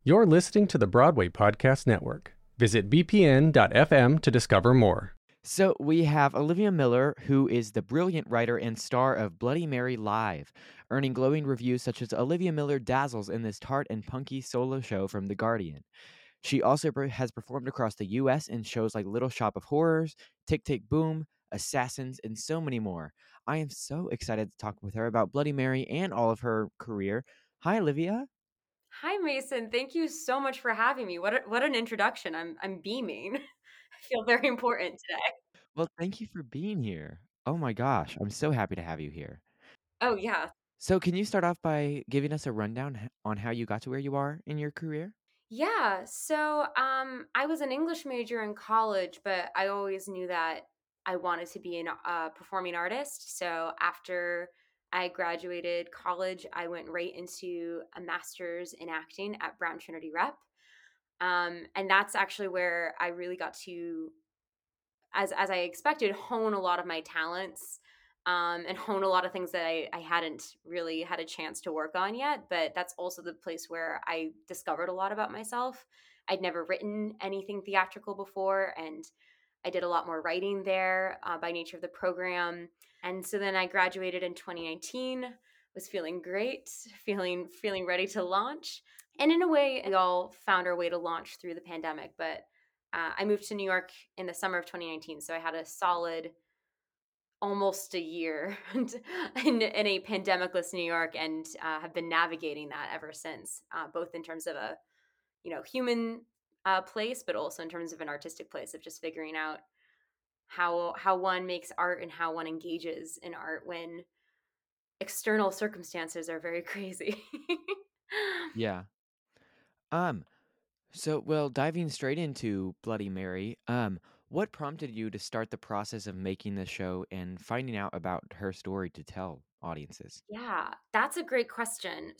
You're listening to the Broadway Podcast Network. Visit bpn.fm to discover more. So we have Olivia Miller, who is the brilliant writer and star of Bloody Mary Live, earning glowing reviews such as Olivia Miller dazzles in this tart and punky solo show from The Guardian. She also has performed across the U.S. in shows like Little Shop of Horrors, Tick Tick Boom, Assassins, and so many more. I am so excited to talk with her about Bloody Mary and all of her career. Hi, Olivia. Hi, Mason. Thank you so much for having me. What an introduction. I'm beaming. I feel very important today. Well, thank you for being here. Oh my gosh, I'm so happy to have you here. Oh yeah. So, can you start off by giving us a rundown on how you got to where you are in your career? Yeah. I was an English major in college, but I always knew that I wanted to be a performing artist. So after I graduated college, I went right into a master's in acting at Brown Trinity Rep. And that's actually where I really got to, as I expected, hone a lot of my talents, and hone a lot of things that I hadn't really had a chance to work on yet. But that's also the place where I discovered a lot about myself. I'd never written anything theatrical before, and I did a lot more writing there by nature of the program. And so then I graduated in 2019, was feeling great, feeling ready to launch. And in a way, we all found our way to launch through the pandemic. But I moved to New York in the summer of 2019, so I had a solid almost a year in a pandemicless New York, and have been navigating that ever since, both in terms of a human place, but also in terms of an artistic place of just figuring out how one makes art and how one engages in art when external circumstances are very crazy. Yeah. Um, well, diving straight into Bloody Mary, what prompted you to start the process of making the show and finding out about her story to tell audiences? Yeah, that's a great question.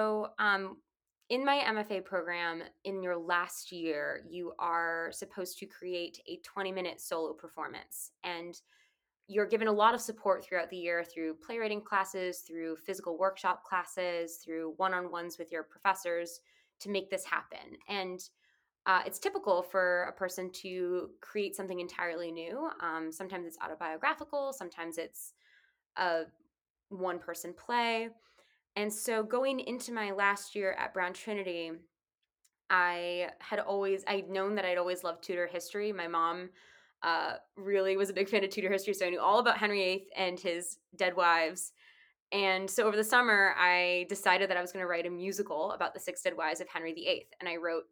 In my MFA program, in your last year, you are supposed to create a 20-minute solo performance. And you're given a lot of support throughout the year through playwriting classes, through physical workshop classes, through one on ones with your professors to make this happen. And it's typical for a person to create something entirely new. Sometimes it's autobiographical, sometimes it's a one person play. And so going into my last year at Brown Trinity, I'd known that I'd always loved Tudor history. My mom really was a big fan of Tudor history, so I knew all about Henry VIII and his dead wives. And so over the summer, I decided that I was going to write a musical about the six dead wives of Henry VIII. And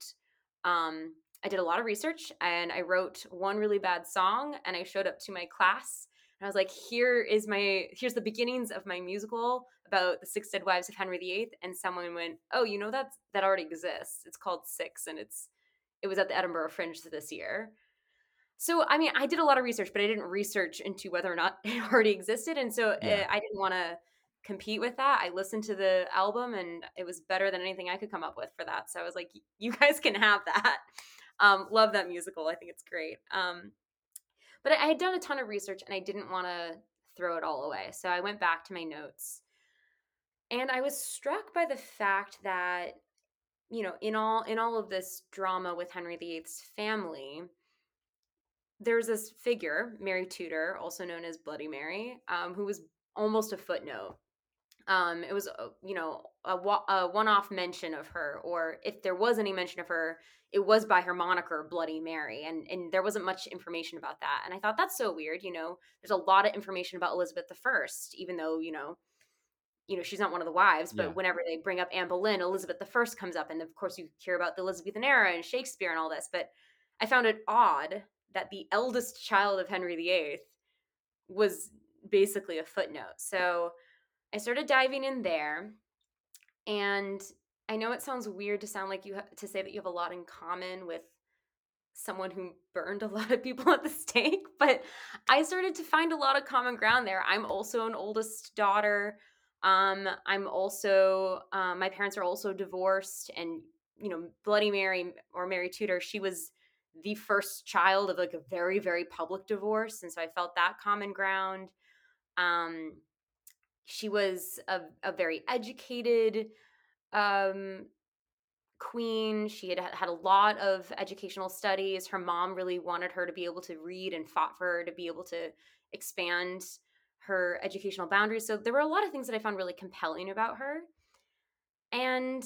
I did a lot of research, and I wrote one really bad song, and I showed up to my class. And I was like, here's the beginnings of my musical about the six dead wives of Henry VIII. And someone went, oh, that already exists. It's called Six, and it was at the Edinburgh Fringe this year. So, I mean, I did a lot of research, but I didn't research into whether or not it already existed. And so Yeah. I didn't want to compete with that. I listened to the album, and it was better than anything I could come up with for that. So I was like, you guys can have that. Love that musical. I think it's great. But I had done a ton of research, and I didn't want to throw it all away. So I went back to my notes, and I was struck by the fact that, in all of this drama with Henry VIII's family, there's this figure, Mary Tudor, also known as Bloody Mary, who was almost a footnote. It was, a one-off mention of her, or if there was any mention of her, it was by her moniker Bloody Mary, and there wasn't much information about that. And I thought that's so weird. There's a lot of information about Elizabeth I, even though she's not one of the wives. Yeah. But whenever they bring up Anne Boleyn, Elizabeth I comes up, and of course you hear about the Elizabethan era and Shakespeare and all this. But I found it odd that the eldest child of Henry VIII was basically a footnote. So I started diving in there, and I know it sounds weird to sound like to say that you have a lot in common with someone who burned a lot of people at the stake, but I started to find a lot of common ground there. I'm also an oldest daughter. I'm also my parents are also divorced, and Bloody Mary, or Mary Tudor, she was the first child of like a very, very public divorce, and so I felt that common ground. Um, she was a very educated, um, queen. She had a lot of educational studies. Her mom really wanted her to be able to read and fought for her to be able to expand her educational boundaries. So there were a lot of things that I found really compelling about her. And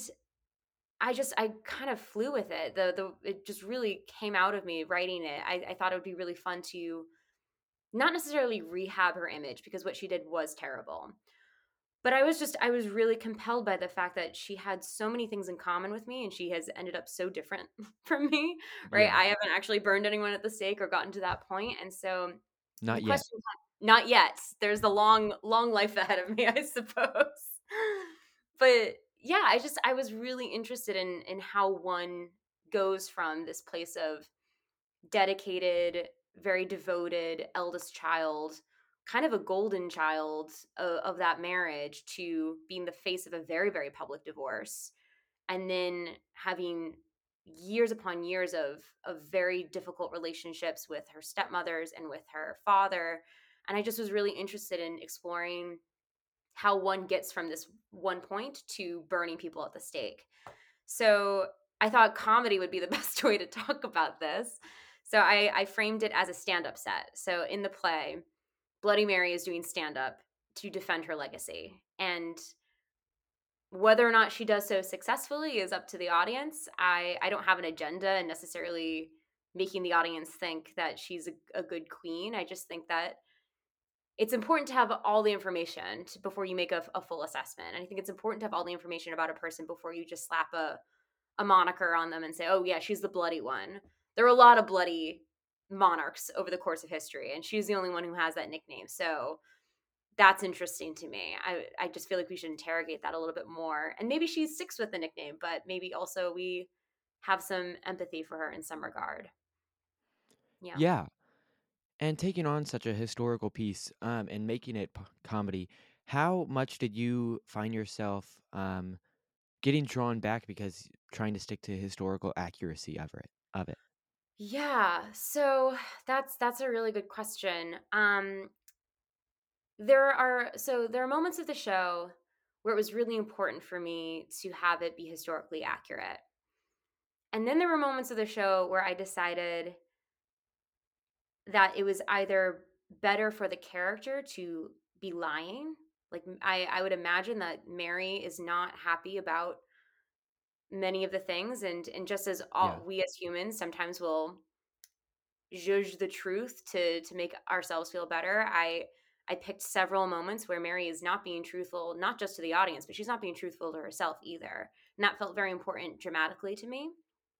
I kind of flew with it. It just really came out of me writing it. I thought it would be really fun to not necessarily rehab her image, because what she did was terrible. But I was really compelled by the fact that she had so many things in common with me, and she has ended up so different from me, right? Yeah. I haven't actually burned anyone at the stake or gotten to that point. And so the Not yet. question, not yet. There's the long, long life ahead of me, I suppose. But yeah, I was really interested in how one goes from this place of dedicated, very devoted eldest child, kind of a golden child of that marriage, to being the face of a very, very public divorce, and then having years upon years of very difficult relationships with her stepmothers and with her father. And I just was really interested in exploring how one gets from this one point to burning people at the stake. So I thought comedy would be the best way to talk about this. So I framed it as a stand-up set. So in the play, Bloody Mary is doing stand-up to defend her legacy. And whether or not she does so successfully is up to the audience. I don't have an agenda and necessarily making the audience think that she's a good queen. I just think that it's important to have all the information before you make a full assessment. And I think it's important to have all the information about a person before you just slap a moniker on them and say, oh, yeah, she's the bloody one. There are a lot of bloody monarchs over the course of history, and she's the only one who has that nickname. So that's interesting to me. I just feel like we should interrogate that a little bit more. And maybe she sticks with the nickname, but maybe also we have some empathy for her in some regard. Yeah. Yeah. And taking on such a historical piece and making it comedy, how much did you find yourself getting drawn back because trying to stick to historical accuracy of it? Yeah. So that's a really good question. There are moments of the show where it was really important for me to have it be historically accurate. And then there were moments of the show where I decided that it was either better for the character to be lying. Like I would imagine that Mary is not happy about many of the things, and just as Yeah. all we as humans sometimes will judge the truth to make ourselves feel better. I picked several moments where Mary is not being truthful, not just to the audience, but she's not being truthful to herself either. And that felt very important dramatically to me.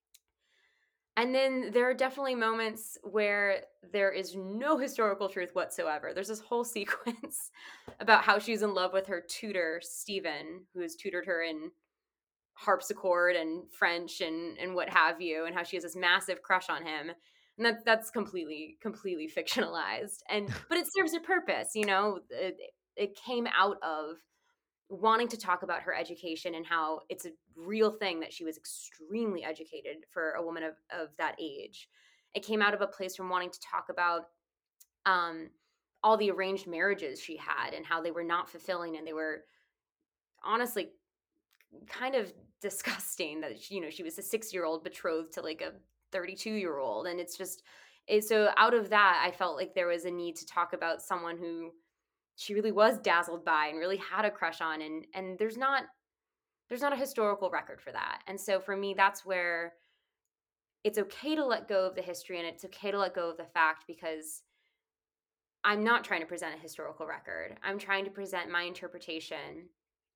And then there are definitely moments where there is no historical truth whatsoever. There's this whole sequence about how she's in love with her tutor, Stephen, who has tutored her in harpsichord and French and what have you, and how she has this massive crush on him. And that's completely fictionalized. And but it serves a purpose, you know. It came out of wanting to talk about her education and how it's a real thing that she was extremely educated for a woman of that age. It came out of a place from wanting to talk about um, all the arranged marriages she had and how they were not fulfilling, and they were honestly kind of disgusting. That she was a 6-year-old betrothed to like a 32-year-old, and so out of that I felt like there was a need to talk about someone who she really was dazzled by and really had a crush on, and there's not a historical record for that. And so for me, that's where it's okay to let go of the history, and it's okay to let go of the fact, because I'm not trying to present a historical record. I'm trying to present my interpretation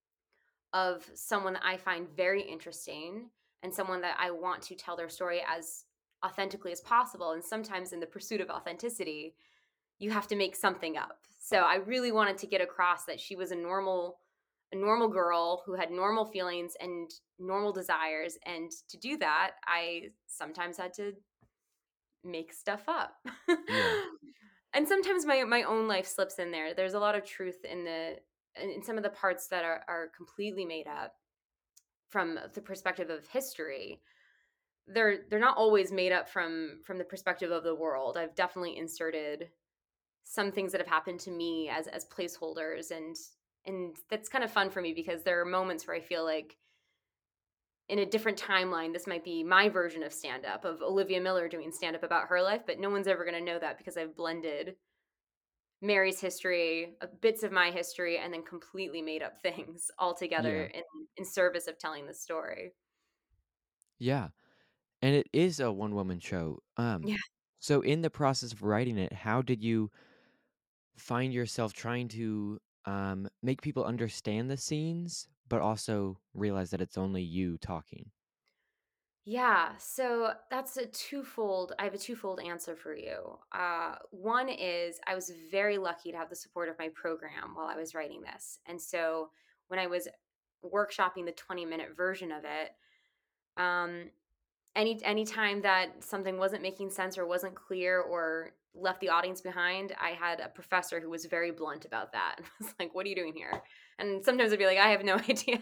of someone that I find very interesting, and someone that I want to tell their story as authentically as possible. And sometimes in the pursuit of authenticity, you have to make something up. So I really wanted to get across that she was a normal girl who had normal feelings and normal desires, and to do that, I sometimes had to make stuff up. Yeah. And sometimes my own life slips in there. There's a lot of truth in some of the parts that are completely made up from the perspective of history. They're not always made up from the perspective of the world. I've definitely inserted some things that have happened to me as placeholders, and that's kind of fun for me, because there are moments where I feel like in a different timeline, this might be my version of stand-up, of Olivia Miller doing stand-up about her life, but no one's ever going to know that because I've blended Mary's history, bits of my history, and then completely made up things all together Yeah. in service of telling the story. Yeah. And it is a one-woman show. Yeah. So in the process of writing it, how did you find yourself trying to make people understand the scenes, but also realize that it's only you talking? Yeah, so that's a twofold. I have a twofold answer for you. One is I was very lucky to have the support of my program while I was writing this. And so when I was workshopping the 20-minute version of it, um, any time that something wasn't making sense or wasn't clear or left the audience behind, I had a professor who was very blunt about that and was like, "What are you doing here?" And sometimes I'd be like, "I have no idea."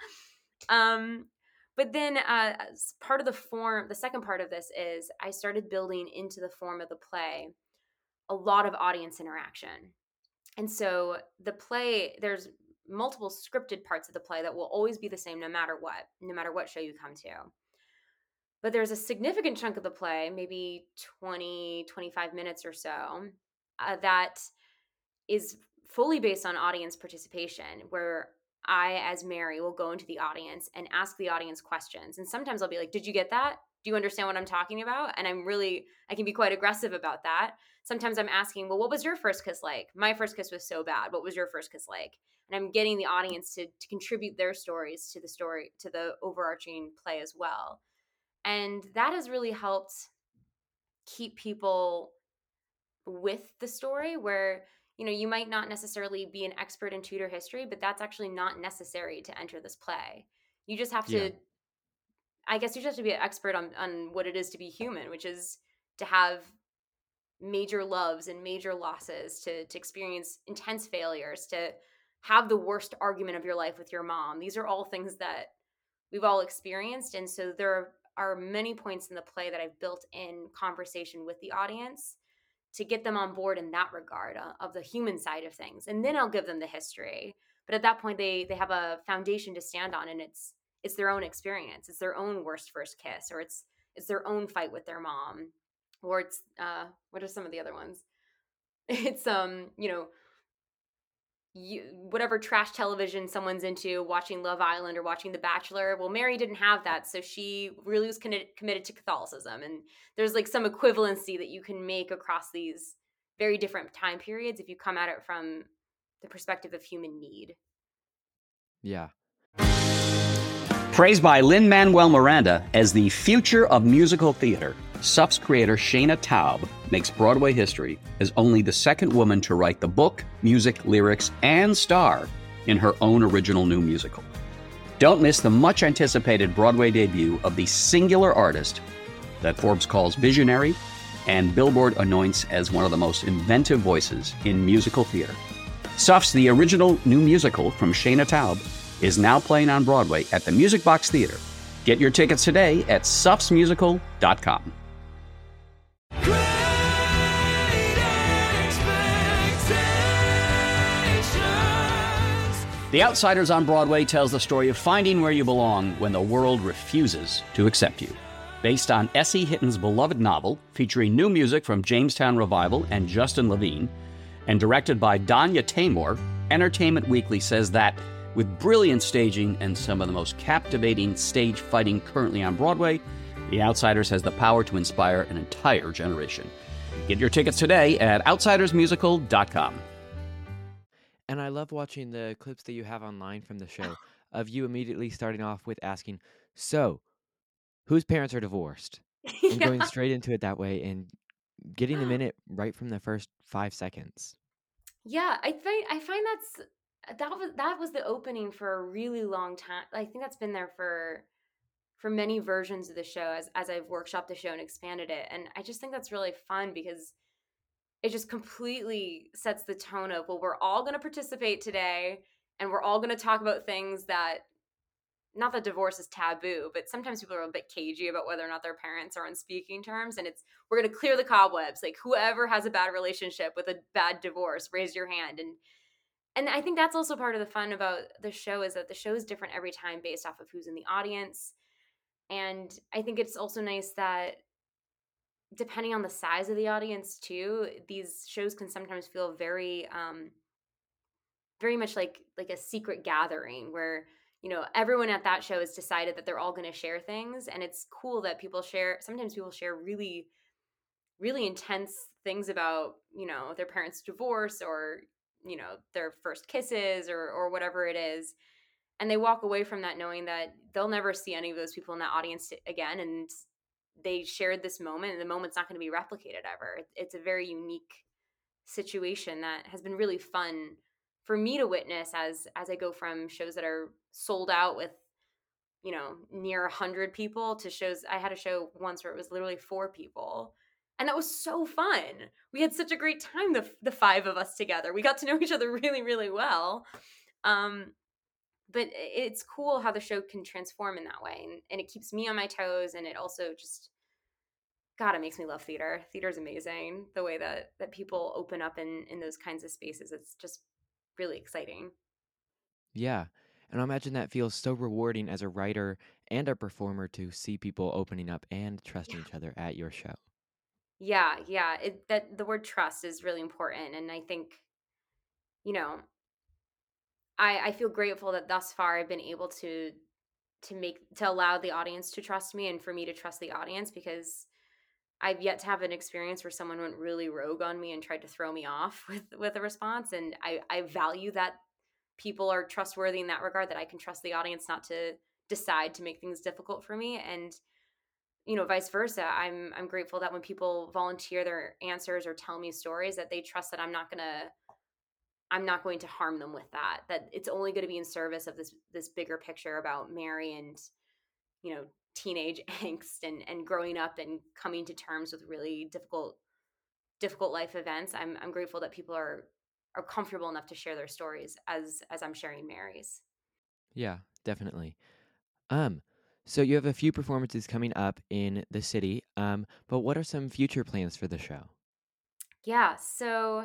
um, but then as part of the form, the second part of this is I started building into the form of the play a lot of audience interaction. And so the play, there's multiple scripted parts of the play that will always be the same no matter what show you come to. But there's a significant chunk of the play, maybe 20, 25 minutes or so, that is fully based on audience participation, where I, as Mary, will go into the audience and ask the audience questions. And sometimes I'll be like, "Did you get that? Do you understand what I'm talking about?" And I can be quite aggressive about that. Sometimes I'm asking, "Well, what was your first kiss like? My first kiss was so bad. What was your first kiss like?" And I'm getting the audience to contribute their stories to to the overarching play as well. And that has really helped keep people with the story where you might not necessarily be an expert in Tudor history, but that's actually not necessary to enter this play. You just have Yeah. to, I guess you just have to be an expert on what it is to be human, which is to have major loves and major losses, to experience intense failures, to have the worst argument of your life with your mom. These are all things that we've all experienced. And so there are many points in the play that I've built in conversation with the audience to get them on board in that regard, of the human side of things. And then I'll give them the history. But at that point, they have a foundation to stand on, and it's their own experience. It's their own worst first kiss, or it's their own fight with their mom, or it's what are some of the other ones? It's whatever trash television someone's into, watching Love Island or watching The Bachelor. Well, Mary didn't have that, so she really was committed to Catholicism. And there's like some equivalency that you can make across these very different time periods if you come at it from the perspective of human need. Yeah. Praised by Lin-Manuel Miranda as the future of musical theater, SUF's creator Shayna Taub makes Broadway history as only the second woman to write the book, music, lyrics, and star in her own original new musical. Don't miss the much-anticipated Broadway debut of the singular artist that Forbes calls visionary and Billboard anoints as one of the most inventive voices in musical theater. SUF's The Original New Musical from Shayna Taub is now playing on Broadway at the Music Box Theater. Get your tickets today at sufsmusical.com. The Outsiders on Broadway tells the story of finding where you belong when the world refuses to accept you. Based on S.E. Hitton's beloved novel, featuring new music from Jamestown Revival and Justin Levine, and directed by Danya Taymor, Entertainment Weekly says that with brilliant staging and some of the most captivating stage fighting currently on Broadway, The Outsiders has the power to inspire an entire generation. Get your tickets today at outsidersmusical.com. And I love watching the clips that you have online from the show of you immediately starting off with asking, "So, whose parents are divorced?" And going Yeah. straight into it that way and getting them in it right from the first 5 seconds. Yeah, I find that was the opening for a really long time. I think that's been there for many versions of the show as I've workshopped the show and expanded it. And I just think that's really fun because it just completely sets the tone of, well, we're all going to participate today and we're all going to talk about things that, not that divorce is taboo, but sometimes people are a bit cagey about whether or not their parents are on speaking terms. And we're going to clear the cobwebs. Like, whoever has a bad relationship with a bad divorce, raise your hand. And I think that's also part of the fun about the show, is that the show is different every time based off of who's in the audience. And I think it's also nice that depending on the size of the audience too, these shows can sometimes feel very much like a secret gathering where everyone at that show has decided that they're all going to share things, and it's cool that sometimes people share really really intense things about their parents' divorce, or their first kisses, or whatever it is, and they walk away from that knowing that they'll never see any of those people in that audience again, and they shared this moment, and the moment's not going to be replicated ever. It's a very unique situation that has been really fun for me to witness as I go from shows that are sold out with near 100 people to shows. I had a show once where it was literally 4 people, and that was so fun. We had such a great time, the 5 of us together. We got to know each other really really well. But it's cool how the show can transform in that way, and it keeps me on my toes, and it also just, God, it makes me love theater. Theater is amazing. The way that people open up in those kinds of spaces, it's just really exciting. Yeah. And I imagine that feels so rewarding as a writer and a performer to see people opening up and trusting Yeah, each other at your show. yeah. That the word trust is really important, and I think you know I feel grateful that thus far I've been able to allow the audience to trust me, and for me to trust the audience, because I've yet to have an experience where someone went really rogue on me and tried to throw me off with a response, and I value that people are trustworthy in that regard, that I can trust the audience not to decide to make things difficult for me, and vice versa. I'm grateful that when people volunteer their answers or tell me stories, that they trust that I'm not going to harm them with that it's only going to be in service of this bigger picture about Mary and you know teenage angst and growing up and coming to terms with really difficult life events. I'm grateful that people are comfortable enough to share their stories as I'm sharing Mary's. Yeah, definitely. Um, so you have a few performances coming up in the city. But what are some future plans for the show? Yeah, so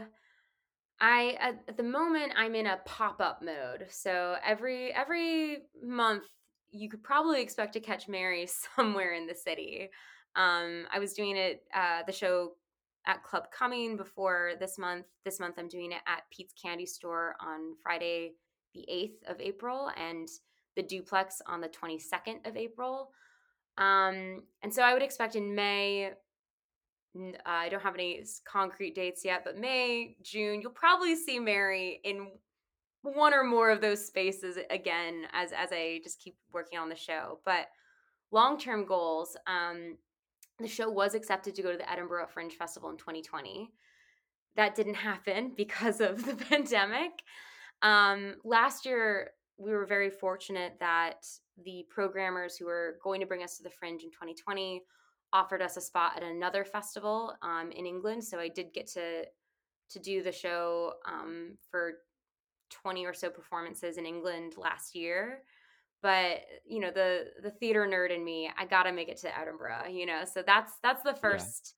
at the moment I'm in a pop-up mode. So every month you could probably expect to catch Mary somewhere in the city. I was doing the show at Club Cumming before this month. This month I'm doing it at Pete's Candy Store on Friday the 8th of April, and the Duplex on the 22nd of April. And so I would expect in May, I don't have any concrete dates yet, but May, June, you'll probably see Mary in one or more of those spaces again as I just keep working on the show. But long-term goals, the show was accepted to go to the Edinburgh Fringe Festival in 2020. That didn't happen because of the pandemic. Last year, we were very fortunate that the programmers who were going to bring us to the Fringe in 2020 offered us a spot at another festival in England. So I did get to do the show for 20 or so performances in England last year. But the theater nerd in me, I gotta make it to Edinburgh. So that's the Yeah. first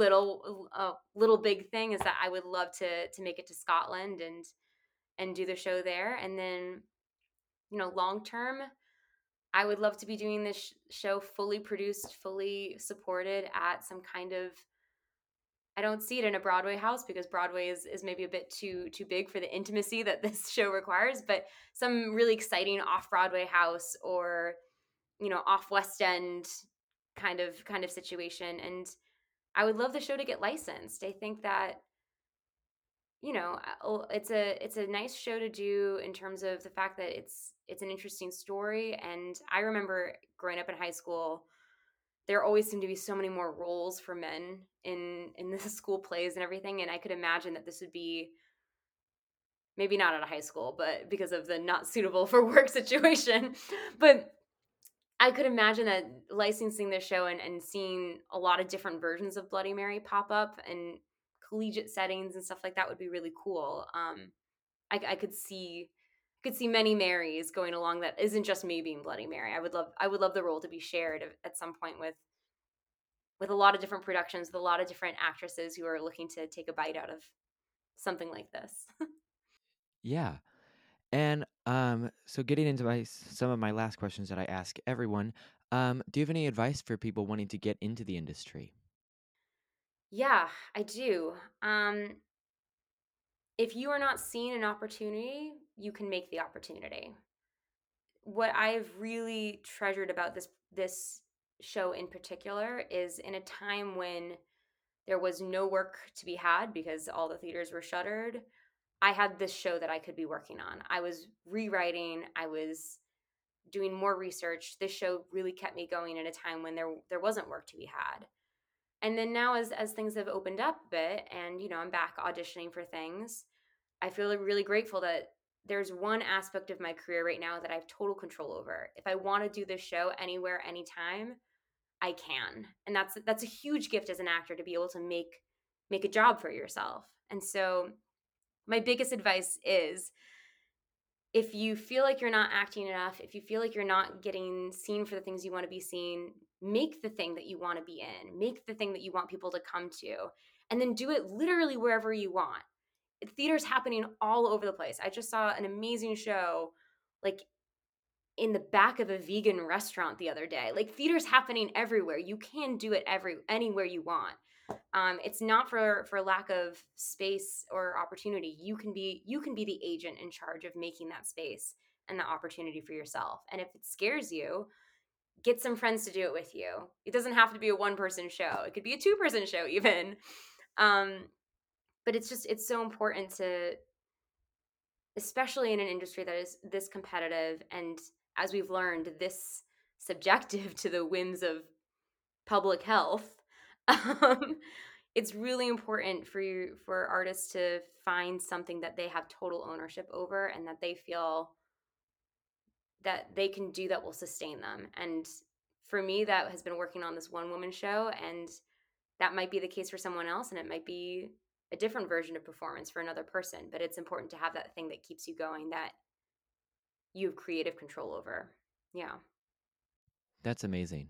little big thing, is that I would love to make it to Scotland and do the show there. And then long term, I would love to be doing this show fully produced, fully supported at some kind of, I don't see it in a Broadway house, because Broadway is maybe a bit too big for the intimacy that this show requires, but some really exciting off Broadway house, or off West End kind of situation. And I would love the show to get licensed. I think that it's a nice show to do, in terms of the fact that it's an interesting story. And I remember growing up in high school, there always seemed to be so many more roles for men in the school plays and everything, and I could imagine that this would be, maybe not at a high school, but because of the not suitable for work situation. But I could imagine that licensing this show and seeing a lot of different versions of Bloody Mary pop up and collegiate settings and stuff like that would be really cool. I could see many Marys going along, that isn't just me being Bloody Mary. I would love the role to be shared at some point with a lot of different productions, with a lot of different actresses who are looking to take a bite out of something like this. Yeah. And so getting into some of my last questions that I ask everyone, Do you have any advice for people wanting to get into the industry? Yeah, I do. If you are not seeing an opportunity, you can make the opportunity. What I've really treasured about this show in particular is in a time when there was no work to be had because all the theaters were shuttered. I had this show that I could be working on. I was rewriting, I was doing more research. This show really kept me going in a time when there wasn't work to be had. And then now as things have opened up a bit and I'm back auditioning for things, I feel really grateful that there's one aspect of my career right now that I have total control over. If I want to do this show anywhere anytime, I can. And that's a huge gift as an actor to be able to make a job for yourself. And so my biggest advice is if you feel like you're not acting enough, if you feel like you're not getting seen for the things you want to be seen, make the thing that you want to be in, make the thing that you want people to come to, and then do it literally wherever you want. Theater's happening all over the place. I just saw an amazing show like in the back of a vegan restaurant the other day. Like theater's happening everywhere. You can do it anywhere you want. It's not for lack of space or opportunity. You can be the agent in charge of making that space and the opportunity for yourself. And if it scares you, get some friends to do it with you. It doesn't have to be a one-person show. It could be a two-person show even. But it's so important to, especially in an industry that is this competitive and, as we've learned, this subjective to the whims of public health. It's really important for artists to find something that they have total ownership over and that they feel that they can do that will sustain them. And for me, that has been working on this one woman show, and that might be the case for someone else, and it might be a different version of performance for another person. But it's important to have that thing that keeps you going, that you have creative control over. Yeah. That's amazing.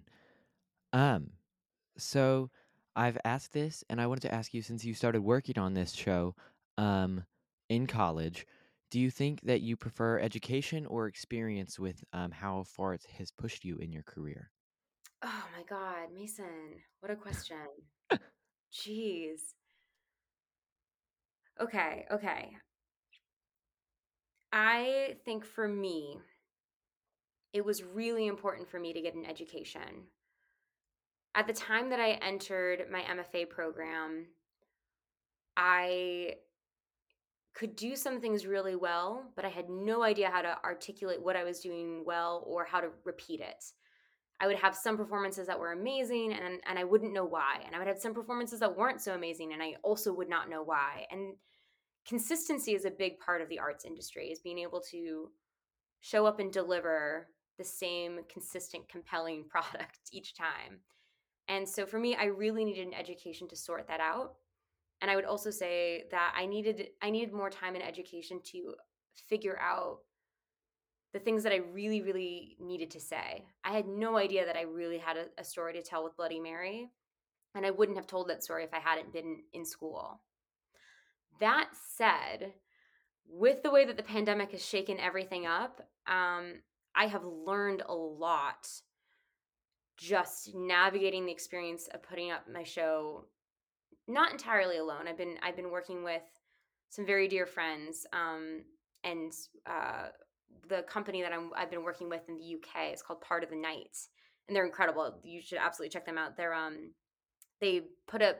So I've asked this, and I wanted to ask you, since you started working on this show, in college, do you think that you prefer education or experience with how far it has pushed you in your career? Oh my God, Mason, what a question. Jeez. Okay. I think for me, it was really important for me to get an education. At the time that I entered my MFA program, I could do some things really well, but I had no idea how to articulate what I was doing well or how to repeat it. I would have some performances that were amazing and I wouldn't know why. And I would have some performances that weren't so amazing and I also would not know why. And consistency is a big part of the arts industry, is being able to show up and deliver the same consistent, compelling product each time. And so for me, I really needed an education to sort that out. And I would also say that I needed more time in education to figure out the things that I really, really needed to say. I had no idea that I really had a story to tell with Bloody Mary, and I wouldn't have told that story if I hadn't been in school. That said, with the way that the pandemic has shaken everything up, I have learned a lot just navigating the experience of putting up my show, not entirely alone. I've been working with some very dear friends, and the company that I've been working with in the UK is called Part of the Night, and they're incredible. You should absolutely check them out. They put up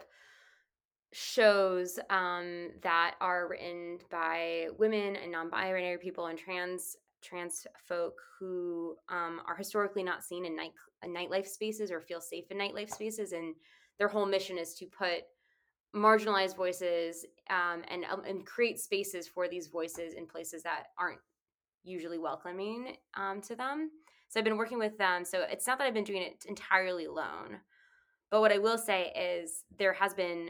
shows that are written by women and non-binary people and trans folk who are historically not seen in nightlife spaces or feel safe in nightlife spaces, and their whole mission is to put marginalized voices and create spaces for these voices in places that aren't usually welcoming to them. So I've been working with them. So it's not that I've been doing it entirely alone, but what I will say is there has been,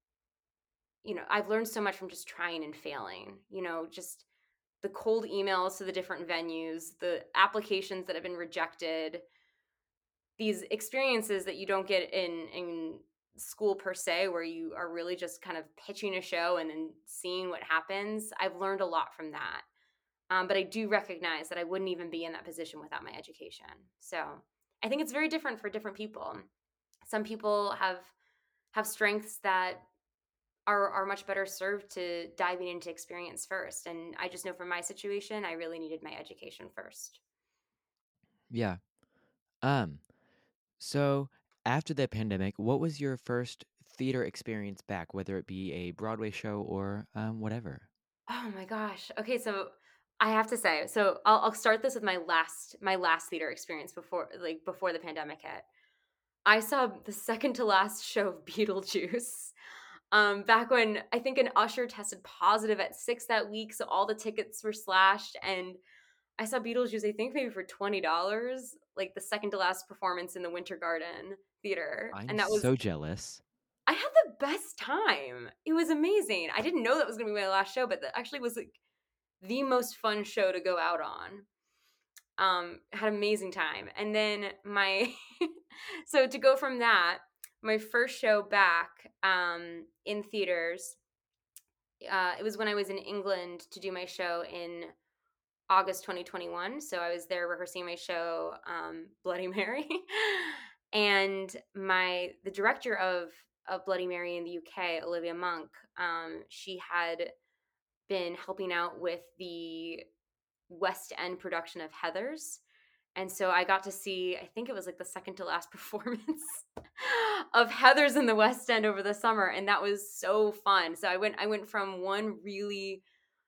I've learned so much from just trying and failing, just the cold emails to the different venues, the applications that have been rejected, these experiences that you don't get in school per se, where you are really just kind of pitching a show and then seeing what happens. I've learned a lot from that. But I do recognize that I wouldn't even be in that position without my education. So I think it's very different for different people. Some people have strengths that are much better served to diving into experience first. And I just know from my situation, I really needed my education first. Yeah. Um, so after the pandemic, what was your first theater experience back, whether it be a Broadway show or whatever? Oh my gosh. Okay, so I have to say, so I'll start this with my last theater experience before the pandemic hit. I saw the second to last show of Beetlejuice. Back when I think an usher tested positive at 6 that week, so all the tickets were slashed, and I saw Beetlejuice, I think maybe for $20, like the second to last performance in the Winter Garden Theater. I'm And that was, so jealous. I had the best time. It was amazing. I didn't know that was going to be my last show, but that actually was like the most fun show to go out on. Had an amazing time. And then so to go from that, my first show back in theaters, it was when I was in England to do my show in August 2021. So I was there rehearsing my show, Bloody Mary. And the director of Bloody Mary in the UK, Olivia Monk, she had been helping out with the West End production of Heathers. And so I got to see, I think it was like the second to last performance of Heathers in the West End over the summer. And that was so fun. So I went from one really,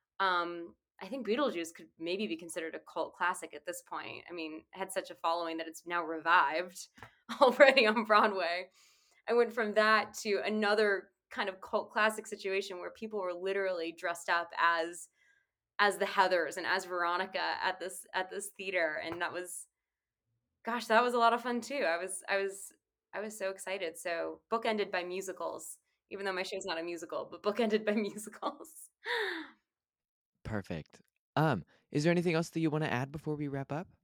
I think Beetlejuice could maybe be considered a cult classic at this point. I mean, it had such a following that it's now revived already on Broadway. I went from that to another kind of cult classic situation where people were literally dressed up as the Heathers and as Veronica at this theater, and that was a lot of fun too. I was so excited. So bookended by musicals, even though my show's not a musical, but bookended by musicals. Perfect. Is there anything else that you want to add before we wrap up?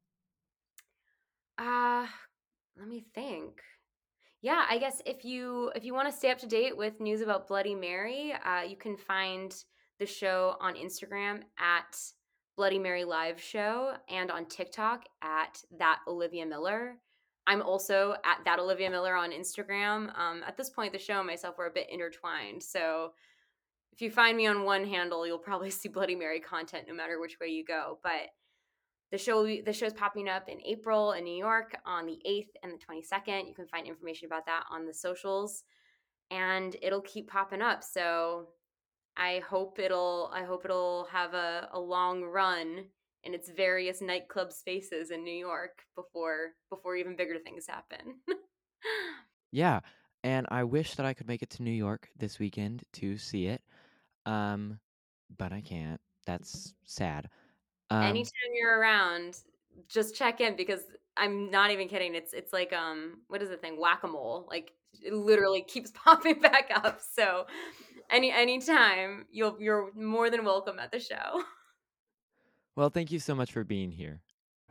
Let me think. Yeah, I guess if you want to stay up to date with news about Bloody Mary, you can find the show on Instagram at Bloody Mary Live Show and on TikTok at That Olivia Miller. I'm also at That Olivia Miller on Instagram. At this point, the show and myself were a bit intertwined. So if you find me on one handle, you'll probably see Bloody Mary content no matter which way you go. But the show's popping up in April in New York on the 8th and the 22nd. You can find information about that on the socials, and it'll keep popping up. So I hope it'll have a long run in its various nightclub spaces in New York before even bigger things happen. Yeah, and I wish that I could make it to New York this weekend to see it, but I can't. That's sad. Anytime you're around, just check in, because I'm not even kidding. It's like what is the thing? Whack-a-mole. Like it literally keeps popping back up. So anytime you're more than welcome at the show. Well, thank you so much for being here.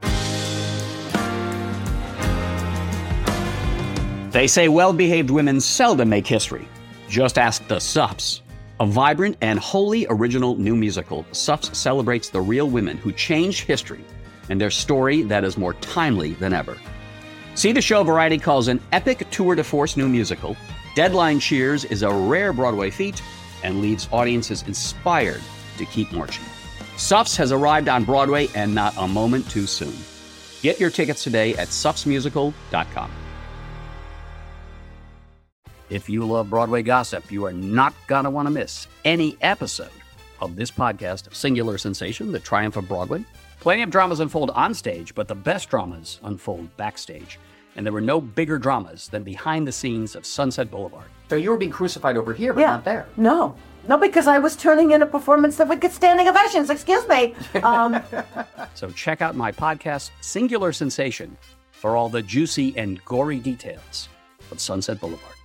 They say well-behaved women seldom make history. Just ask the Sups. A vibrant and wholly original new musical, Sups celebrates the real women who changed history and their story that is more timely than ever. See the show Variety calls an epic tour de force new musical. Deadline cheers is a rare Broadway feat and leaves audiences inspired to keep marching. Sups has arrived on Broadway, and not a moment too soon. Get your tickets today at supsmusical.com. If you love Broadway gossip, you are not going to want to miss any episode of this podcast of Singular Sensation, The Triumph of Broadway. Plenty of dramas unfold on stage, but the best dramas unfold backstage. And there were no bigger dramas than behind the scenes of Sunset Boulevard. So you were being crucified over here, but not there. No, because I was turning in a performance that would get standing ovations. Excuse me. So check out my podcast, Singular Sensation, for all the juicy and gory details of Sunset Boulevard.